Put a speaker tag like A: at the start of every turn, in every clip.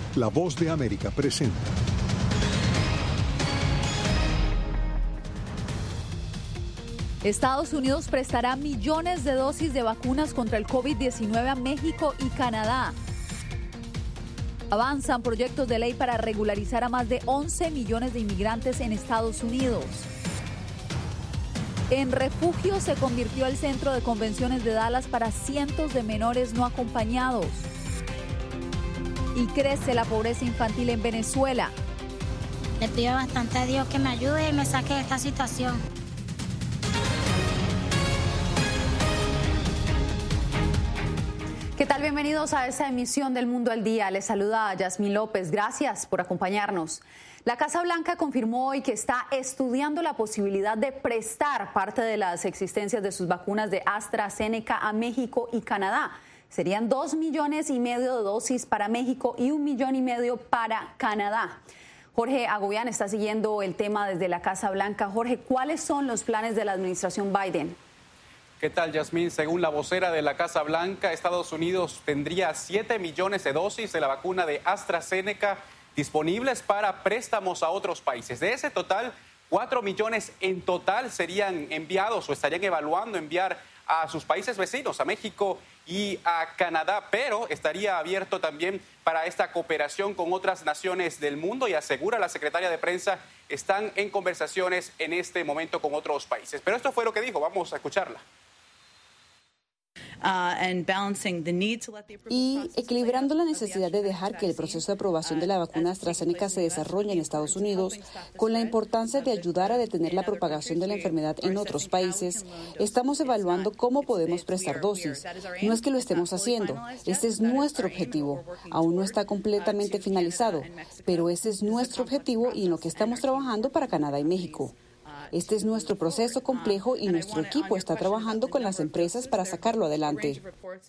A: La Voz de América presenta.
B: Estados Unidos prestará millones de dosis de vacunas contra el COVID-19 a México y Canadá. Avanzan proyectos de ley para regularizar a más de 11 millones de inmigrantes en Estados Unidos. En refugio se convirtió el centro de convenciones de Dallas para cientos de menores no acompañados. Y crece la pobreza infantil en Venezuela.
C: Le pido bastante a Dios que me ayude y me saque de esta situación.
D: ¿Qué tal? Bienvenidos a esta emisión del Mundo al Día. Les saluda Yasmín López. Gracias por acompañarnos. La Casa Blanca confirmó hoy que está estudiando la posibilidad de prestar parte de las existencias de sus vacunas de AstraZeneca a México y Canadá. Serían 2,5 millones de dosis para México y 1,5 millones para Canadá. Jorge Agobián está siguiendo el tema desde la Casa Blanca. Jorge, ¿cuáles son los planes de la administración Biden?
E: ¿Qué tal, Yasmín? Según la vocera de la Casa Blanca, Estados Unidos tendría 7 millones de dosis de la vacuna de AstraZeneca disponibles para préstamos a otros países. De ese total, 4 millones en total serían enviados o estarían evaluando enviar a sus países vecinos, a México y a Canadá, pero estaría abierto también para esta cooperación con otras naciones del mundo y asegura la secretaria de prensa, están en conversaciones en este momento con otros países. Pero esto fue lo que dijo, vamos a escucharla.
F: Y equilibrando la necesidad de dejar que el proceso de aprobación de la vacuna AstraZeneca se desarrolle en Estados Unidos, con la importancia de ayudar a detener la propagación de la enfermedad en otros países, estamos evaluando cómo podemos prestar dosis. No es que lo estemos haciendo, este es nuestro objetivo. Aún no está completamente finalizado, pero ese es nuestro objetivo y en lo que estamos trabajando para Canadá y México. Este es nuestro proceso complejo y nuestro equipo está trabajando con las empresas para sacarlo adelante.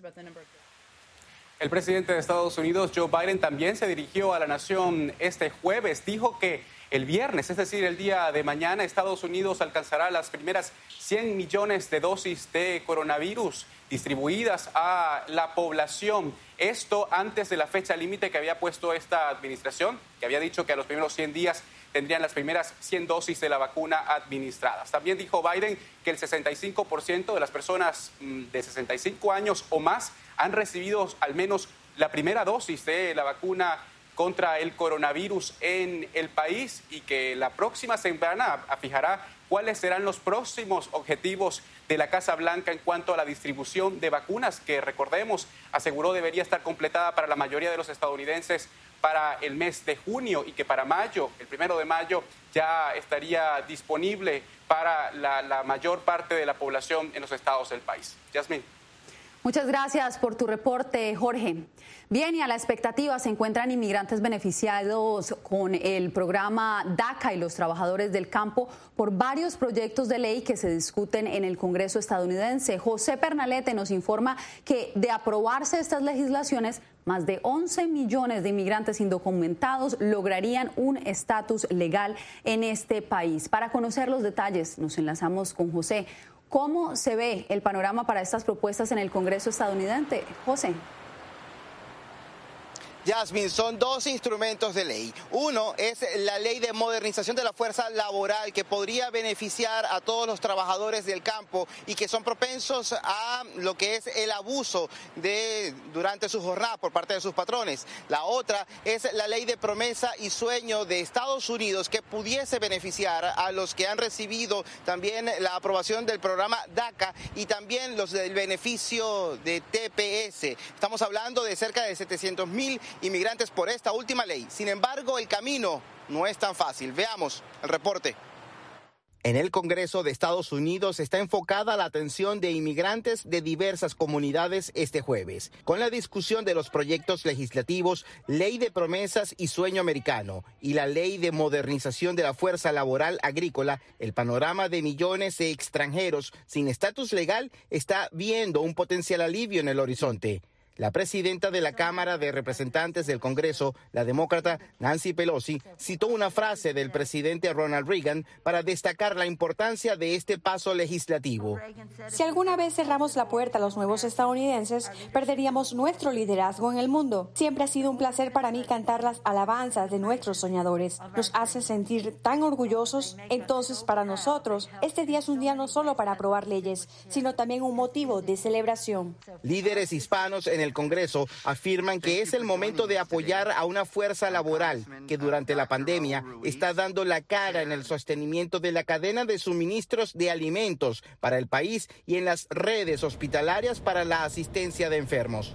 E: El presidente de Estados Unidos, Joe Biden, también se dirigió a la nación este jueves. Dijo que el viernes, es decir, el día de mañana, Estados Unidos alcanzará las primeras 100 millones de dosis de coronavirus distribuidas a la población. Esto antes de la fecha límite que había puesto esta administración, que había dicho que a los primeros 100 días tendrían las primeras 100 dosis de la vacuna administradas. También dijo Biden que el 65% de las personas de 65 años o más han recibido al menos la primera dosis de la vacuna contra el coronavirus en el país y que la próxima semana fijará cuáles serán los próximos objetivos de la Casa Blanca en cuanto a la distribución de vacunas, que recordemos, aseguró debería estar completada para la mayoría de los estadounidenses para el mes de junio y que para mayo, el 1 de mayo, ya estaría disponible para la mayor parte de la población en los estados del país. Yasmín.
D: Muchas gracias por tu reporte, Jorge. Bien, y a la expectativa se encuentran inmigrantes beneficiados con el programa DACA y los trabajadores del campo por varios proyectos de ley que se discuten en el Congreso estadounidense. José Pernalete nos informa que de aprobarse estas legislaciones, más de 11 millones de inmigrantes indocumentados lograrían un estatus legal en este país. Para conocer los detalles, nos enlazamos con José. ¿Cómo se ve el panorama para estas propuestas en el Congreso estadounidense? José.
G: Yasmín, son dos instrumentos de ley. Uno es la ley de modernización de la fuerza laboral que podría beneficiar a todos los trabajadores del campo y que son propensos a lo que es el abuso durante su jornada por parte de sus patrones. La otra es la ley de promesa y sueño de Estados Unidos que pudiese beneficiar a los que han recibido también la aprobación del programa DACA y también los del beneficio de TPS. Estamos hablando de cerca de 700,000 inmigrantes por esta última ley. Sin embargo, el camino no es tan fácil. Veamos el reporte. En el Congreso de Estados Unidos está enfocada la atención de inmigrantes de diversas comunidades este jueves, con la discusión de los proyectos legislativos Ley de Promesas y Sueño Americano y la Ley de Modernización de la Fuerza Laboral Agrícola. El panorama de millones de extranjeros sin estatus legal está viendo un potencial alivio en el horizonte. La presidenta de la Cámara de Representantes del Congreso, la demócrata Nancy Pelosi, citó una frase del presidente Ronald Reagan para destacar la importancia de este paso legislativo.
H: Si alguna vez cerramos la puerta a los nuevos estadounidenses, perderíamos nuestro liderazgo en el mundo. Siempre ha sido un placer para mí cantar las alabanzas de nuestros soñadores. Nos hace sentir tan orgullosos. Entonces, para nosotros, este día es un día no solo para aprobar leyes, sino también un motivo de celebración.
G: Líderes hispanos en el Congreso afirman que es el momento de apoyar a una fuerza laboral que durante la pandemia está dando la cara en el sostenimiento de la cadena de suministros de alimentos para el país y en las redes hospitalarias para la asistencia de enfermos.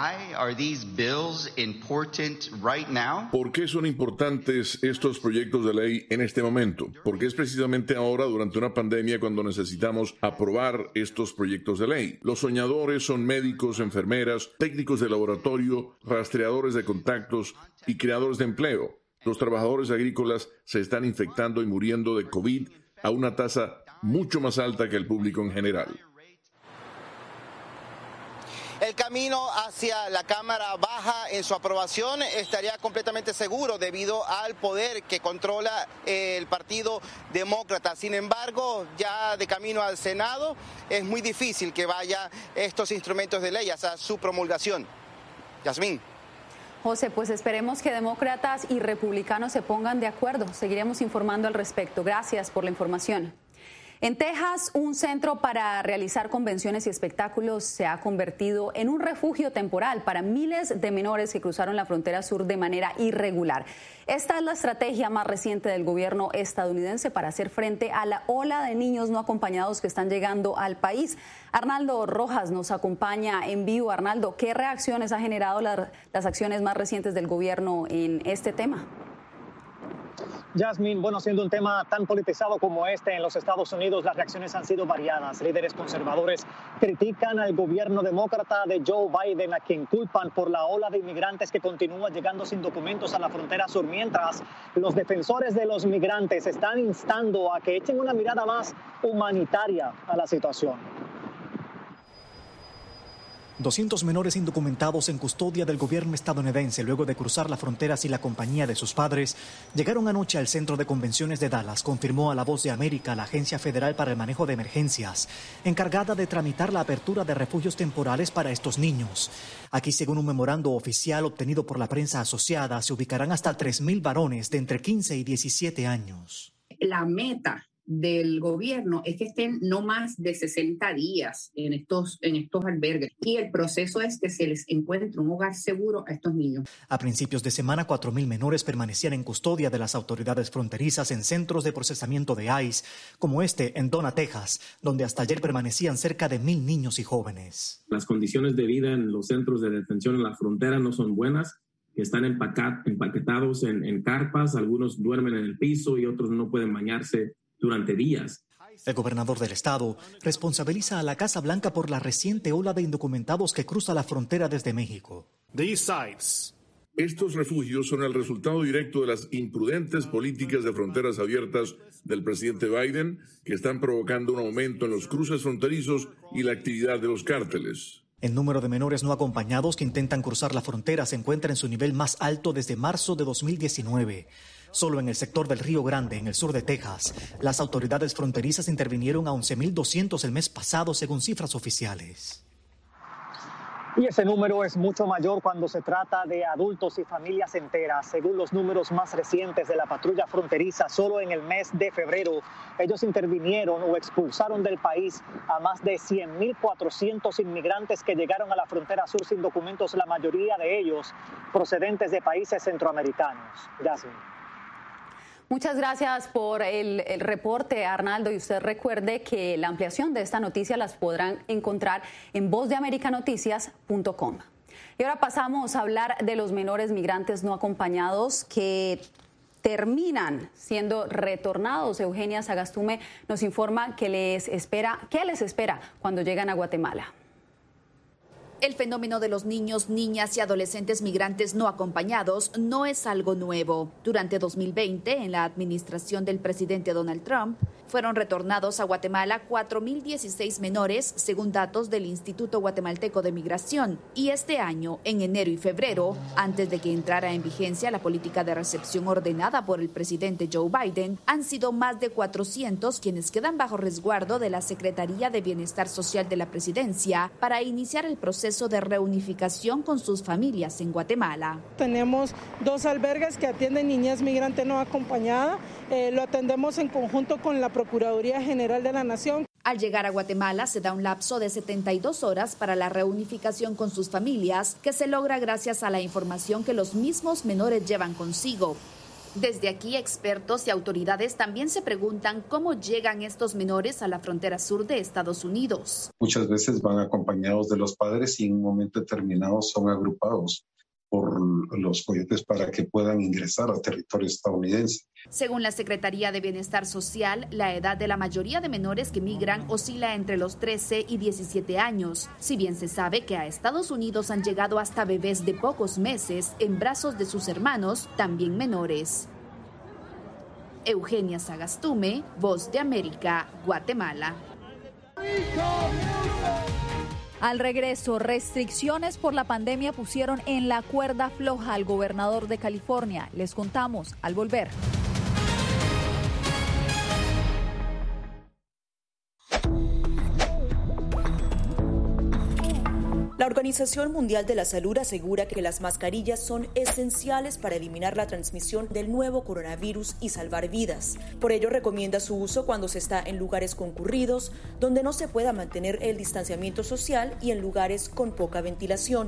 I: ¿Por qué son importantes estos proyectos de ley en este momento? Porque es precisamente ahora, durante una pandemia, cuando necesitamos aprobar estos proyectos de ley. Los soñadores son médicos, enfermeras, técnicos de laboratorio, rastreadores de contactos y creadores de empleo. Los trabajadores agrícolas se están infectando y muriendo de COVID a una tasa mucho más alta que el público en general.
G: El camino hacia la Cámara Baja en su aprobación estaría completamente seguro debido al poder que controla el Partido Demócrata. Sin embargo, ya de camino al Senado es muy difícil que vaya estos instrumentos de ley hasta su promulgación. Yasmín.
D: José, pues esperemos que demócratas y republicanos se pongan de acuerdo. Seguiremos informando al respecto. Gracias por la información. En Texas, un centro para realizar convenciones y espectáculos se ha convertido en un refugio temporal para miles de menores que cruzaron la frontera sur de manera irregular. Esta es la estrategia más reciente del gobierno estadounidense para hacer frente a la ola de niños no acompañados que están llegando al país. Arnaldo Rojas nos acompaña en vivo. Arnaldo, ¿qué reacciones ha generado las acciones más recientes del gobierno en este tema?
J: Yasmín, bueno, siendo un tema tan politizado como este en los Estados Unidos, las reacciones han sido variadas. Líderes conservadores critican al gobierno demócrata de Joe Biden, a quien culpan por la ola de inmigrantes que continúa llegando sin documentos a la frontera sur, mientras los defensores de los migrantes están instando a que echen una mirada más humanitaria a la situación.
K: 200 menores indocumentados en custodia del gobierno estadounidense luego de cruzar la frontera sin la compañía de sus padres llegaron anoche al Centro de Convenciones de Dallas, confirmó a La Voz de América la Agencia Federal para el Manejo de Emergencias, encargada de tramitar la apertura de refugios temporales para estos niños. Aquí, según un memorando oficial obtenido por la prensa asociada, se ubicarán hasta 3.000 varones de entre 15 y 17 años.
L: La meta del gobierno es que estén no más de 60 días en estos albergues y el proceso es que se les encuentre un hogar seguro a estos niños.
K: A principios de semana, 4.000 menores permanecían en custodia de las autoridades fronterizas en centros de procesamiento de ICE, como este en Donna, Texas, donde hasta ayer permanecían cerca de 1.000 niños y jóvenes.
M: Las condiciones de vida en los centros de detención en la frontera no son buenas, que están empaquetados en carpas, algunos duermen en el piso y otros no pueden bañarse durante días.
K: El gobernador del estado responsabiliza a la Casa Blanca por la reciente ola de indocumentados que cruza la frontera desde México.
I: Estos refugios son el resultado directo de las imprudentes políticas de fronteras abiertas del presidente Biden, que están provocando un aumento en los cruces fronterizos y la actividad de los cárteles.
K: El número de menores no acompañados que intentan cruzar la frontera se encuentra en su nivel más alto desde marzo de 2019. Solo en el sector del Río Grande, en el sur de Texas, las autoridades fronterizas intervinieron a 11.200 el mes pasado, según cifras oficiales.
J: Y ese número es mucho mayor cuando se trata de adultos y familias enteras. Según los números más recientes de la patrulla fronteriza, solo en el mes de febrero, ellos intervinieron o expulsaron del país a más de 100.400 inmigrantes que llegaron a la frontera sur sin documentos, la mayoría de ellos procedentes de países centroamericanos. Yasmin.
D: Muchas gracias por el reporte, Arnaldo. Y usted recuerde que la ampliación de esta noticia las podrán encontrar en vozdeamericanoticias.com. Y ahora pasamos a hablar de los menores migrantes no acompañados que terminan siendo retornados. Eugenia Sagastume nos informa qué les espera cuando llegan a Guatemala.
B: El fenómeno de los niños, niñas y adolescentes migrantes no acompañados no es algo nuevo. Durante 2020, en la administración del presidente Donald Trump, fueron retornados a Guatemala 4.016 menores, según datos del Instituto Guatemalteco de Migración. Y este año, en enero y febrero, antes de que entrara en vigencia la política de recepción ordenada por el presidente Joe Biden, han sido más de 400 quienes quedan bajo resguardo de la Secretaría de Bienestar Social de la Presidencia para iniciar el proceso de reunificación con sus familias en Guatemala.
N: Tenemos 2 albergues que atienden niñez migrante no acompañada. Lo atendemos en conjunto con la Procuraduría General de la Nación.
B: Al llegar a Guatemala se da un lapso de 72 horas para la reunificación con sus familias, que se logra gracias a la información que los mismos menores llevan consigo. Desde aquí, expertos y autoridades también se preguntan cómo llegan estos menores a la frontera sur de Estados Unidos.
O: Muchas veces van acompañados de los padres y en un momento determinado son agrupados por los coyotes para que puedan ingresar al territorio estadounidense.
B: Según la Secretaría de Bienestar Social, la edad de la mayoría de menores que migran oscila entre los 13 y 17 años. Si bien se sabe que a Estados Unidos han llegado hasta bebés de pocos meses en brazos de sus hermanos, también menores. Eugenia Sagastume, Voz de América, Guatemala. Al regreso, restricciones por la pandemia pusieron en la cuerda floja al gobernador de California. Les contamos al volver.
P: La Organización Mundial de la Salud asegura que las mascarillas son esenciales para eliminar la transmisión del nuevo coronavirus y salvar vidas. Por ello, recomienda su uso cuando se está en lugares concurridos, donde no se pueda mantener el distanciamiento social y en lugares con poca ventilación.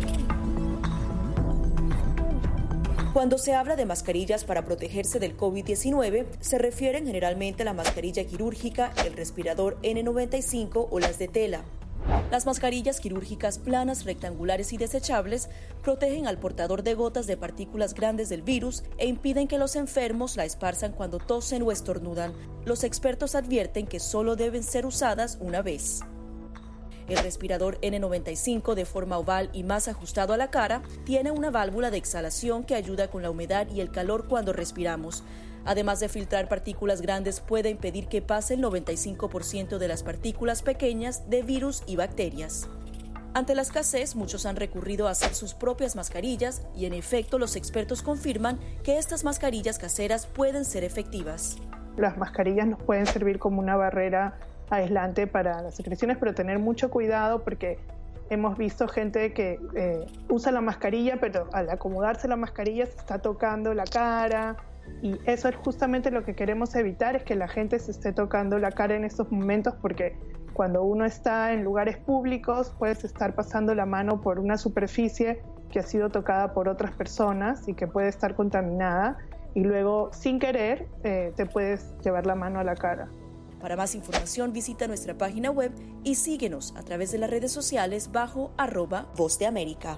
P: Cuando se habla de mascarillas para protegerse del COVID-19, se refieren generalmente a la mascarilla quirúrgica, el respirador N95 o las de tela. Las mascarillas quirúrgicas planas, rectangulares y desechables protegen al portador de gotas de partículas grandes del virus e impiden que los enfermos la esparzan cuando tosen o estornudan. Los expertos advierten que solo deben ser usadas una vez. El respirador N95, de forma oval y más ajustado a la cara, tiene una válvula de exhalación que ayuda con la humedad y el calor cuando respiramos. Además de filtrar partículas grandes, puede impedir que pase el 95% de las partículas pequeñas de virus y bacterias. Ante la escasez, muchos han recurrido a hacer sus propias mascarillas y, en efecto, los expertos confirman que estas mascarillas caseras pueden ser efectivas.
Q: Las mascarillas nos pueden servir como una barrera aislante para las secreciones, pero tener mucho cuidado porque hemos visto gente que usa la mascarilla, pero al acomodarse la mascarilla se está tocando la cara. Y eso es justamente lo que queremos evitar, es que la gente se esté tocando la cara en estos momentos, porque cuando uno está en lugares públicos puedes estar pasando la mano por una superficie que ha sido tocada por otras personas y que puede estar contaminada y luego sin querer te puedes llevar la mano a la cara.
P: Para más información visita nuestra página web y síguenos a través de las redes sociales bajo @Voz de América.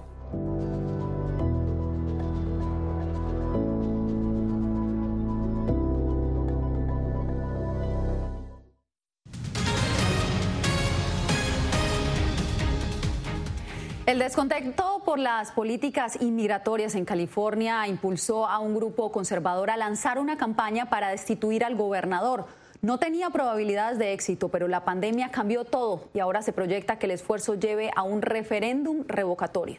D: El descontento por las políticas inmigratorias en California impulsó a un grupo conservador a lanzar una campaña para destituir al gobernador. No tenía probabilidades de éxito, pero la pandemia cambió todo y ahora se proyecta que el esfuerzo lleve a un referéndum revocatorio.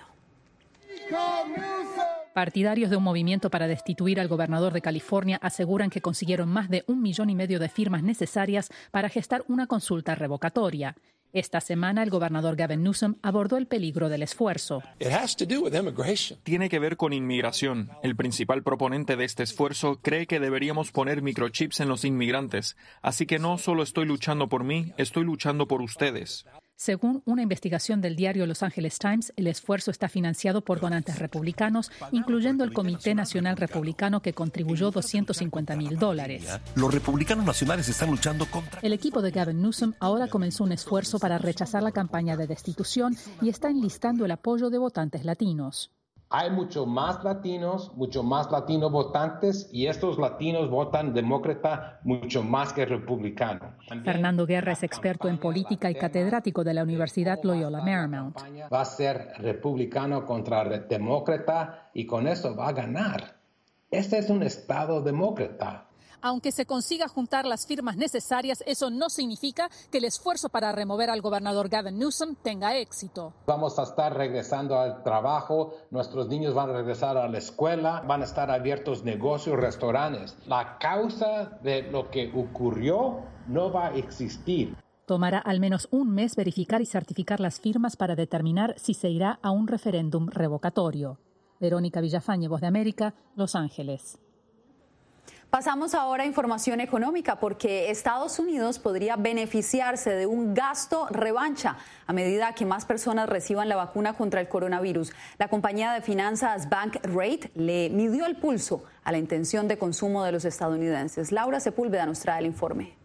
R: Partidarios de un movimiento para destituir al gobernador de California aseguran que consiguieron más de 1,5 millones de firmas necesarias para gestar una consulta revocatoria. Esta semana, el gobernador Gavin Newsom abordó el peligro del esfuerzo.
S: Tiene que ver con inmigración. El principal proponente de este esfuerzo cree que deberíamos poner microchips en los inmigrantes. Así que no solo estoy luchando por mí, estoy luchando por ustedes.
R: Según una investigación del diario Los Angeles Times, el esfuerzo está financiado por donantes republicanos, incluyendo el Comité Nacional Republicano, que contribuyó $250,000.
T: Los republicanos nacionales están luchando contra...
R: El equipo de Gavin Newsom ahora comenzó un esfuerzo para rechazar la campaña de destitución y está enlistando el apoyo de votantes latinos.
U: Hay mucho más latinos votantes, y estos latinos votan demócrata mucho más que republicano.
R: Fernando Guerra es experto en política y catedrático de la Universidad Loyola Marymount.
U: Va a ser republicano contra demócrata y con eso va a ganar. Este es un estado demócrata.
R: Aunque se consiga juntar las firmas necesarias, eso no significa que el esfuerzo para remover al gobernador Gavin Newsom tenga éxito.
U: Vamos a estar regresando al trabajo, nuestros niños van a regresar a la escuela, van a estar abiertos negocios, restaurantes. La causa de lo que ocurrió no va a existir.
R: Tomará al menos un mes verificar y certificar las firmas para determinar si se irá a un referéndum revocatorio. Verónica Villafañe, Voz de América, Los Ángeles.
D: Pasamos ahora a información económica porque Estados Unidos podría beneficiarse de un gasto revancha a medida que más personas reciban la vacuna contra el coronavirus. La compañía de finanzas Bankrate le midió el pulso a la intención de consumo de los estadounidenses. Laura Sepúlveda nos trae el informe.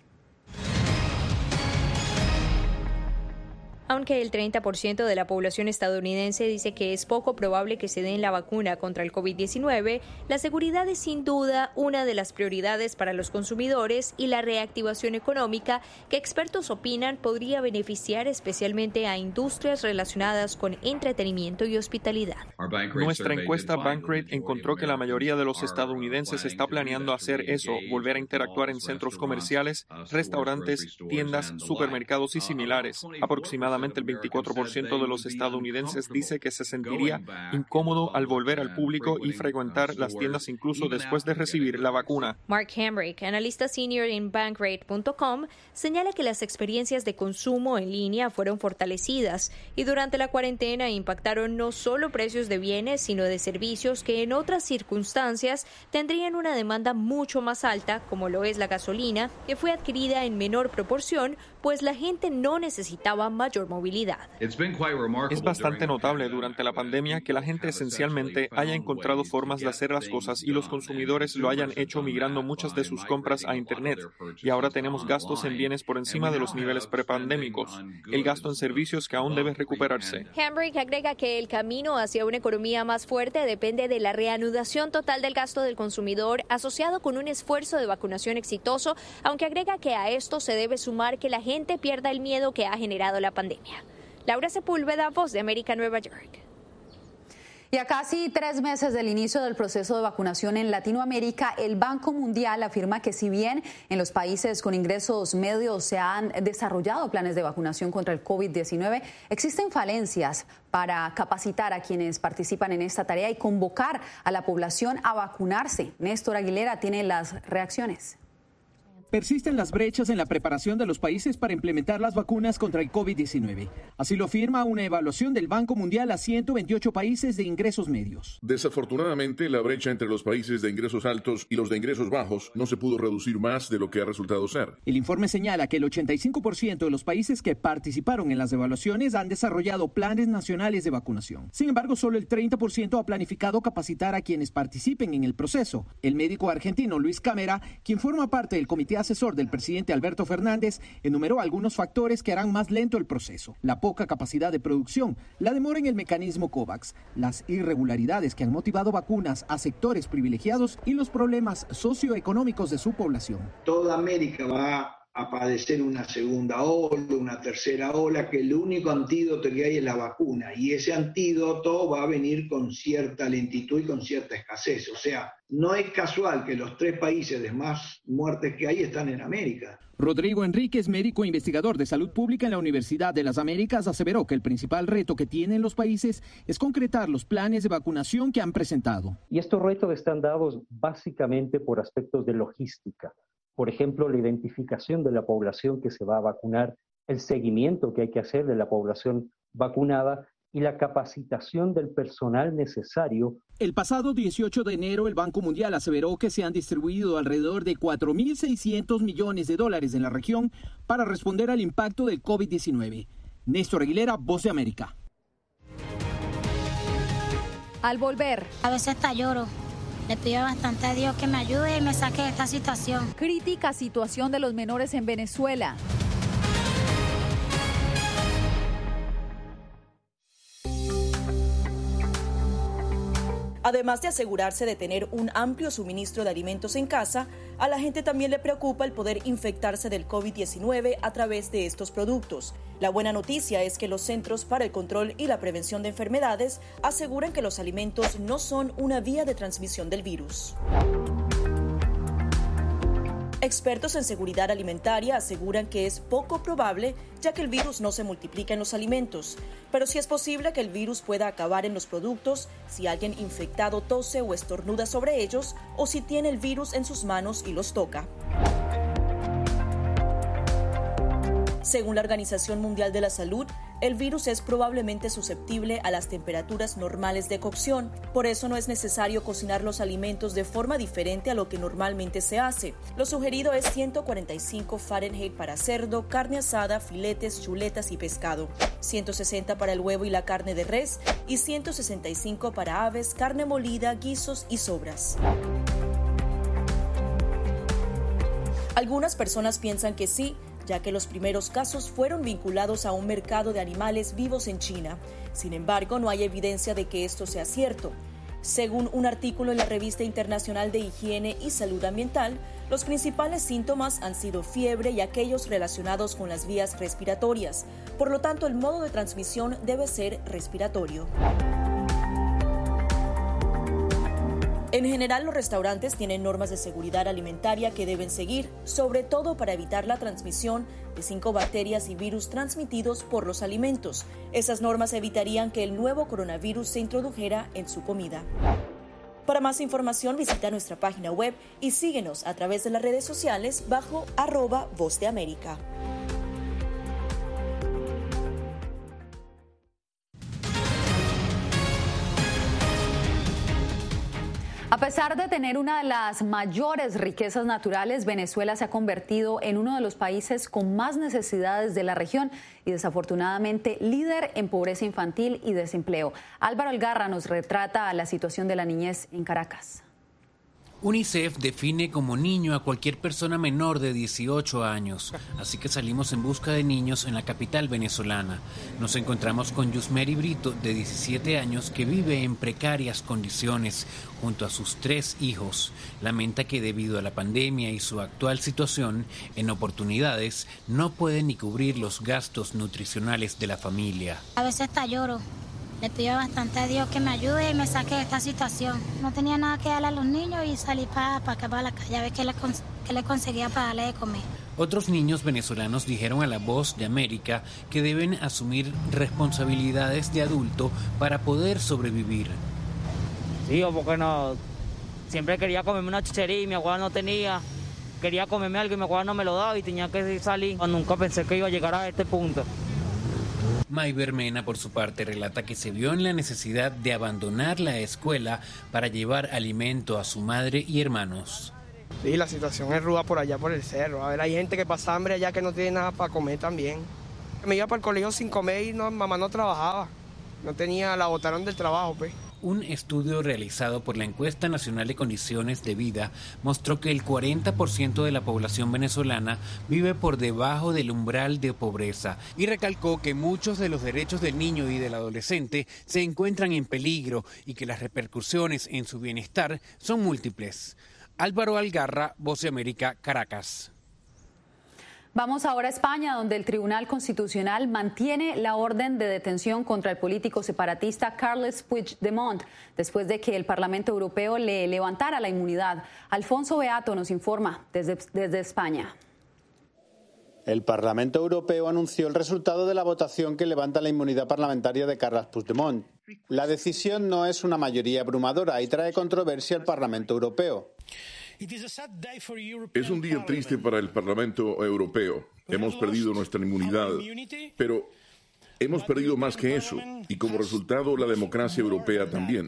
V: Aunque el 30% de la población estadounidense dice que es poco probable que se den la vacuna contra el COVID-19, la seguridad es sin duda una de las prioridades para los consumidores y la reactivación económica que expertos opinan podría beneficiar especialmente a industrias relacionadas con entretenimiento y hospitalidad.
S: Nuestra encuesta Bankrate encontró que la mayoría de los estadounidenses está planeando hacer eso, volver a interactuar en centros comerciales, restaurantes, tiendas, supermercados y similares. Aproximadamente el 24% de los estadounidenses dice que se sentiría incómodo al volver al público y frecuentar las tiendas incluso después de recibir la vacuna.
V: Mark Hamrick, analista senior en Bankrate.com, señala que las experiencias de consumo en línea fueron fortalecidas y durante la cuarentena impactaron no solo precios de bienes, sino de servicios que en otras circunstancias tendrían una demanda mucho más alta, como lo es la gasolina, que fue adquirida en menor proporción, pues la gente no necesitaba mayor movilidad.
S: Es bastante notable durante la pandemia que la gente esencialmente haya encontrado formas de hacer las cosas y los consumidores lo hayan hecho migrando muchas de sus compras a Internet. Y ahora tenemos gastos en bienes por encima de los niveles prepandémicos, el gasto en servicios que aún debe recuperarse.
V: Hamrick agrega que el camino hacia una economía más fuerte depende de la reanudación total del gasto del consumidor asociado con un esfuerzo de vacunación exitoso, aunque agrega que a esto se debe sumar que la gente pierda el miedo que ha generado la pandemia. Laura Sepúlveda, Voz de América, Nueva York.
D: Y a casi 3 meses del inicio del proceso de vacunación en Latinoamérica, el Banco Mundial afirma que si bien en los países con ingresos medios se han desarrollado planes de vacunación contra el COVID-19, existen falencias para capacitar a quienes participan en esta tarea y convocar a la población a vacunarse. Néstor Aguilera tiene las reacciones.
W: Persisten las brechas en la preparación de los países para implementar las vacunas contra el COVID-19. Así lo afirma una evaluación del Banco Mundial a 128 países de ingresos medios.
I: Desafortunadamente, la brecha entre los países de ingresos altos y los de ingresos bajos no se pudo reducir más de lo que ha resultado ser.
W: El informe señala que el 85% de los países que participaron en las evaluaciones han desarrollado planes nacionales de vacunación. Sin embargo, solo el 30% ha planificado capacitar a quienes participen en el proceso. El médico argentino Luis Cámara, quien forma parte del comité asesor del presidente Alberto Fernández, enumeró algunos factores que harán más lento el proceso: la poca capacidad de producción, la demora en el mecanismo COVAX, las irregularidades que han motivado vacunas a sectores privilegiados y los problemas socioeconómicos de su población.
X: Toda América va a padecer una segunda ola, una tercera ola, que el único antídoto que hay es la vacuna, y ese antídoto va a venir con cierta lentitud y con cierta escasez. O sea, no es casual que los 3 países de más muertes que hay están en América.
W: Rodrigo Enríquez, médico e investigador de salud pública en la Universidad de las Américas, aseveró que el principal reto que tienen los países es concretar los planes de vacunación que han presentado.
Y: Y estos retos están dados básicamente por aspectos de logística. Por ejemplo, la identificación de la población que se va a vacunar, el seguimiento que hay que hacer de la población vacunada y la capacitación del personal necesario.
W: El pasado 18 de enero, el Banco Mundial aseveró que se han distribuido alrededor de $4.600 millones en la región para responder al impacto del COVID-19. Néstor Aguilera, Voz de América.
D: Al volver,
C: a veces hasta lloro. Le pido bastante a Dios que me ayude y me saque de esta situación.
D: Crítica situación de los menores en Venezuela.
P: Además de asegurarse de tener un amplio suministro de alimentos en casa, a la gente también le preocupa el poder infectarse del COVID-19 a través de estos productos. La buena noticia es que los Centros para el Control y la Prevención de Enfermedades aseguran que los alimentos no son una vía de transmisión del virus. Expertos en seguridad alimentaria aseguran que es poco probable, ya que el virus no se multiplica en los alimentos, pero sí es posible que el virus pueda acabar en los productos si alguien infectado tose o estornuda sobre ellos o si tiene el virus en sus manos y los toca. Según la Organización Mundial de la Salud, el virus es probablemente susceptible a las temperaturas normales de cocción. Por eso no es necesario cocinar los alimentos de forma diferente a lo que normalmente se hace. Lo sugerido es 145 Fahrenheit para cerdo, carne asada, filetes, chuletas y pescado, 160 para el huevo y la carne de res y 165 para aves, carne molida, guisos y sobras. Algunas personas piensan que sí, ya que los primeros casos fueron vinculados a un mercado de animales vivos en China. Sin embargo, no hay evidencia de que esto sea cierto. Según un artículo en la Revista Internacional de Higiene y Salud Ambiental, los principales síntomas han sido fiebre y aquellos relacionados con las vías respiratorias. Por lo tanto, el modo de transmisión debe ser respiratorio. En general, los restaurantes tienen normas de seguridad alimentaria que deben seguir, sobre todo para evitar la transmisión de 5 bacterias y virus transmitidos por los alimentos. Esas normas evitarían que el nuevo coronavirus se introdujera en su comida. Para más información, visita nuestra página web y síguenos a través de las redes sociales bajo @Voz de América.
D: A pesar de tener una de las mayores riquezas naturales, Venezuela se ha convertido en uno de los países con más necesidades de la región y desafortunadamente líder en pobreza infantil y desempleo. Álvaro Algarra nos retrata la situación de la niñez en Caracas.
A: UNICEF define como niño a cualquier persona menor de 18 años, así que salimos en busca de niños en la capital venezolana. Nos encontramos con Yusmeri Brito, de 17 años, que vive en precarias condiciones junto a sus 3 hijos. Lamenta que debido a la pandemia y su actual situación, en oportunidades, no puede ni cubrir los gastos nutricionales de la familia.
C: A veces hasta lloro. Le pido bastante a Dios que me ayude y me saque de esta situación. No tenía nada que darle a los niños y salí para acá, para la calle, a ver qué le conseguía para darle de comer.
A: Otros niños venezolanos dijeron a La Voz de América que deben asumir responsabilidades de adulto para poder sobrevivir.
E: Sí, o porque no. Siempre quería comerme una chuchería y mi abuela no tenía. Quería comerme algo y mi abuela no me lo daba y tenía que salir. Nunca pensé que iba a llegar a este punto.
A: Mayber Mena, por su parte, relata que se vio en la necesidad de abandonar la escuela para llevar alimento a su madre y hermanos.
F: Sí, la situación es ruda por allá, por el cerro. A ver, hay gente que pasa hambre allá que no tiene nada para comer también. Me iba para el colegio sin comer y mamá no trabajaba. No tenía, la botaron del trabajo, pues.
A: Un estudio realizado por la Encuesta Nacional de Condiciones de Vida mostró que el 40% de la población venezolana vive por debajo del umbral de pobreza y recalcó que muchos de los derechos del niño y del adolescente se encuentran en peligro y que las repercusiones en su bienestar son múltiples. Álvaro Algarra, Voz de América, Caracas.
D: Vamos ahora a España, donde el Tribunal Constitucional mantiene la orden de detención contra el político separatista Carles Puigdemont, después de que el Parlamento Europeo le levantara la inmunidad. Alfonso Beato nos informa desde España.
G: El Parlamento Europeo anunció el resultado de la votación que levanta la inmunidad parlamentaria de Carles Puigdemont. La decisión no es una mayoría abrumadora y trae controversia al Parlamento Europeo.
I: Es un día triste para el Parlamento Europeo. Hemos perdido nuestra inmunidad, pero hemos perdido más que eso, y como resultado la democracia europea también.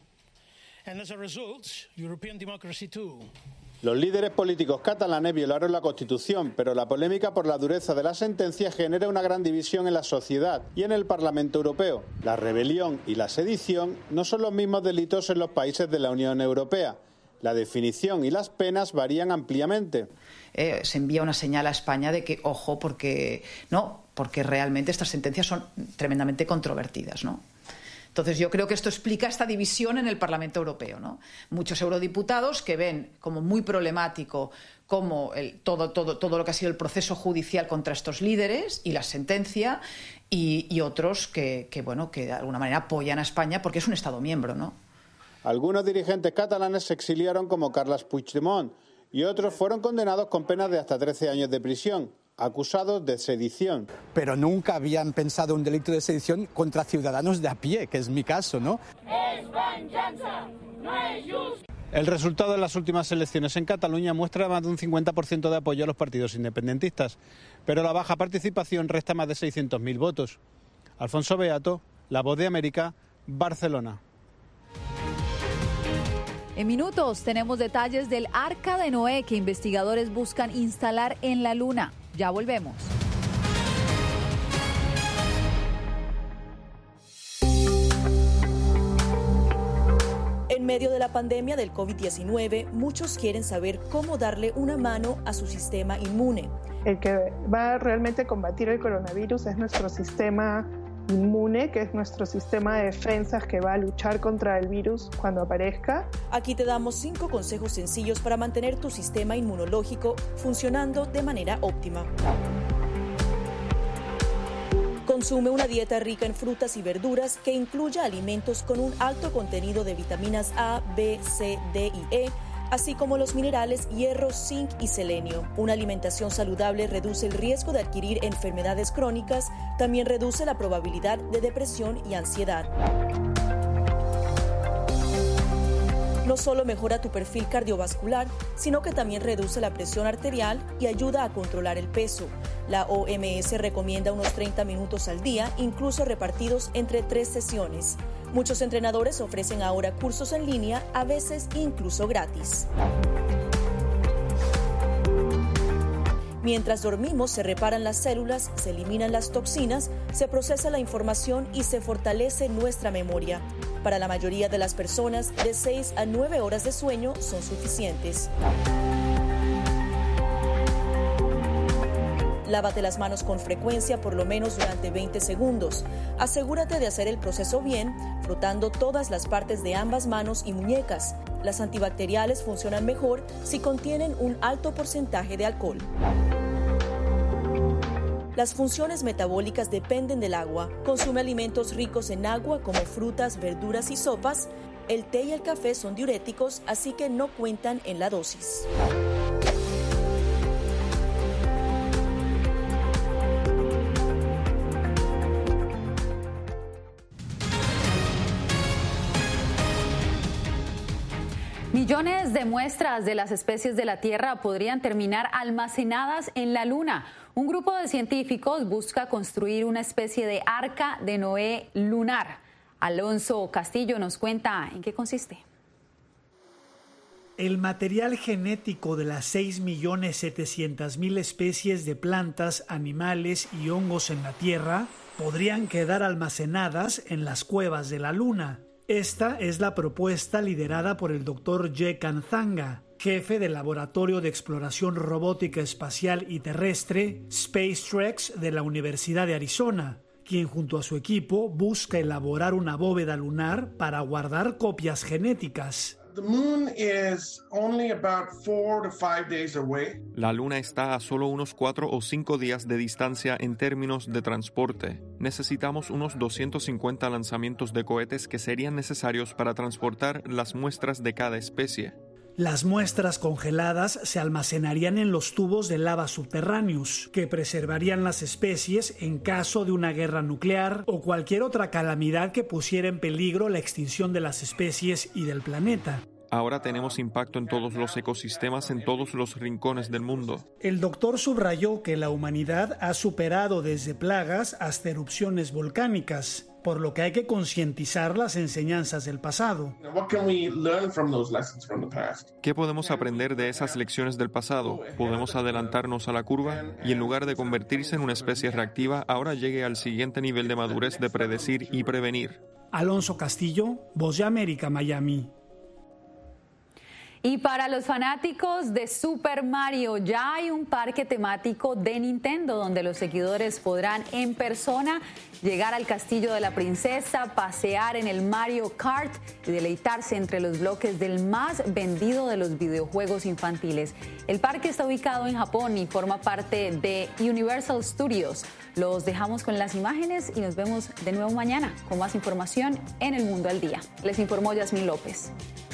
G: Los líderes políticos catalanes violaron la Constitución, pero la polémica por la dureza de la sentencia genera una gran división en la sociedad y en el Parlamento Europeo. La rebelión y la sedición no son los mismos delitos en los países de la Unión Europea. La definición y las penas varían ampliamente.
H: Se envía una señal a España de que, ojo, porque realmente estas sentencias son tremendamente controvertidas, ¿no? Entonces yo creo que esto explica esta división en el Parlamento Europeo, ¿no? Muchos eurodiputados que ven como muy problemático como todo lo que ha sido el proceso judicial contra estos líderes y la sentencia, y otros que de alguna manera apoyan a España porque es un Estado miembro, ¿no?
G: Algunos dirigentes catalanes se exiliaron como Carles Puigdemont y otros fueron condenados con penas de hasta 13 años de prisión, acusados de sedición.
J: Pero nunca habían pensado un delito de sedición contra ciudadanos de a pie, que es mi caso, ¿no?
K: Es venganza, no es justo.
G: El resultado de las últimas elecciones en Cataluña muestra más de un 50% de apoyo a los partidos independentistas, pero la baja participación resta más de 600.000 votos. Alfonso Beato, La Voz de América, Barcelona.
B: En minutos tenemos detalles del Arca de Noé que investigadores buscan instalar en la Luna. Ya volvemos.
P: En medio de la pandemia del COVID-19, muchos quieren saber cómo darle una mano a su sistema inmune.
Q: El que va realmente a combatir el coronavirus es nuestro sistema inmune, que es nuestro sistema de defensas que va a luchar contra el virus cuando aparezca.
P: Aquí te damos 5 consejos sencillos para mantener tu sistema inmunológico funcionando de manera óptima. Consume una dieta rica en frutas y verduras que incluya alimentos con un alto contenido de vitaminas A, B, C, D y E, así como los minerales hierro, zinc y selenio. Una alimentación saludable reduce el riesgo de adquirir enfermedades crónicas, también reduce la probabilidad de depresión y ansiedad. No solo mejora tu perfil cardiovascular, sino que también reduce la presión arterial y ayuda a controlar el peso. La OMS recomienda unos 30 minutos al día, incluso repartidos entre 3 sesiones. Muchos entrenadores ofrecen ahora cursos en línea, a veces incluso gratis. Mientras dormimos, se reparan las células, se eliminan las toxinas, se procesa la información y se fortalece nuestra memoria. Para la mayoría de las personas, de 6 a 9 horas de sueño son suficientes. Lávate las manos con frecuencia, por lo menos durante 20 segundos. Asegúrate de hacer el proceso bien, frotando todas las partes de ambas manos y muñecas. Las antibacteriales funcionan mejor si contienen un alto porcentaje de alcohol. Las funciones metabólicas dependen del agua. Consume alimentos ricos en agua como frutas, verduras y sopas. El té y el café son diuréticos, así que no cuentan en la dosis.
D: Millones de muestras de las especies de la Tierra podrían terminar almacenadas en la Luna. Un grupo de científicos busca construir una especie de arca de Noé lunar. Alonso Castillo nos cuenta en qué consiste.
L: El material genético de las 6.700.000 especies de plantas, animales y hongos en la Tierra podrían quedar almacenadas en las cuevas de la Luna. Esta es la propuesta liderada por el Dr. Ye Kanzanga, jefe del Laboratorio de Exploración Robótica Espacial y Terrestre, SpaceTrex, de la Universidad de Arizona, quien junto a su equipo busca elaborar una bóveda lunar para guardar copias genéticas.
S: La Luna está a solo unos 4 o 5 días de distancia en términos de transporte. Necesitamos unos 250 lanzamientos de cohetes que serían necesarios para transportar las muestras de cada especie.
L: Las muestras congeladas se almacenarían en los tubos de lava subterráneos, que preservarían las especies en caso de una guerra nuclear o cualquier otra calamidad que pusiera en peligro la extinción de las especies y del planeta.
S: Ahora tenemos impacto en todos los ecosistemas en todos los rincones del mundo.
L: El doctor subrayó que la humanidad ha superado desde plagas hasta erupciones volcánicas, por lo que hay que concientizar las enseñanzas del pasado.
S: ¿Qué podemos aprender de esas lecciones del pasado? ¿Podemos adelantarnos a la curva? Y en lugar de convertirse en una especie reactiva, ahora llegue al siguiente nivel de madurez de predecir y prevenir.
L: Alonso Castillo, Voz de América, Miami.
D: Y para los fanáticos de Super Mario, ya hay un parque temático de Nintendo donde los seguidores podrán en persona llegar al castillo de la princesa, pasear en el Mario Kart y deleitarse entre los bloques del más vendido de los videojuegos infantiles. El parque está ubicado en Japón y forma parte de Universal Studios. Los dejamos con las imágenes y nos vemos de nuevo mañana con más información en El Mundo al Día. Les informó Yasmín López.